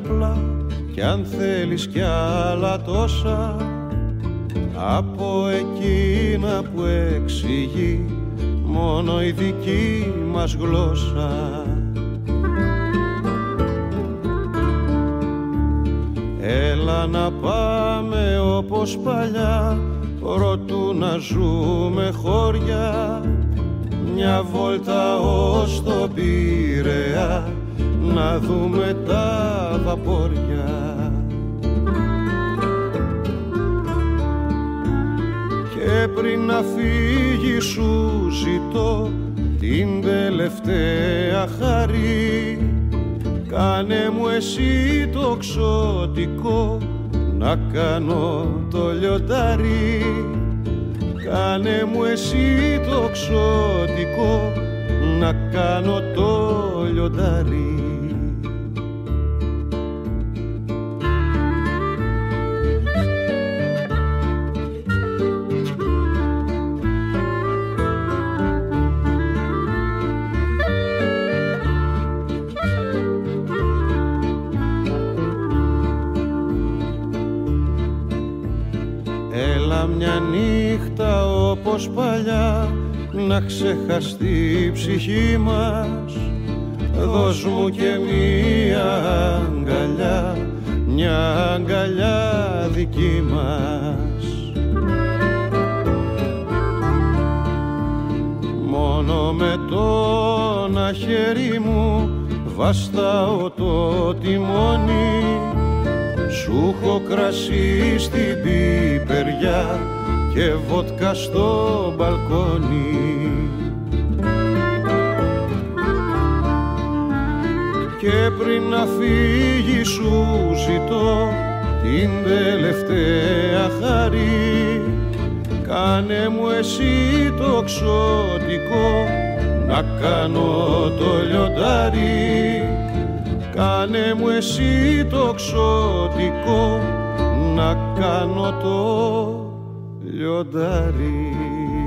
απλά κι αν θέλεις κι άλλα τόσα από εκείνα που εξηγεί μόνο η δική μας γλώσσα. Έλα να πάμε όπως παλιά προτού να ζούμε χώρια μια βόλτα ως το Πειραιά να δούμε τα βαπόρια. Και πριν να φύγει σου ζητώ την τελευταία χαρή κάνε μου εσύ το ξωτικό να κάνω το λιοντάρι. Κάνε μου εσύ το ξωτικό να κάνω το λιοντάρι. Έλα μια νύχτα όπως παλιά να ξεχαστεί η ψυχή μας. Δώσ' μου και μια αγκαλιά δική μας. Μόνο με το ένα χέρι μου βαστάω το τιμόνι. Σου έχω κρασί στην πιπεριά και βότκα στο μπαλκόνι. Και πριν να φύγει σου ζητώ την τελευταία χαρή κάνε μου εσύ το ξωτικό να κάνω το λιοντάρι. Κάνε μου εσύ το ξωτικό να κάνω το λιοντάρι.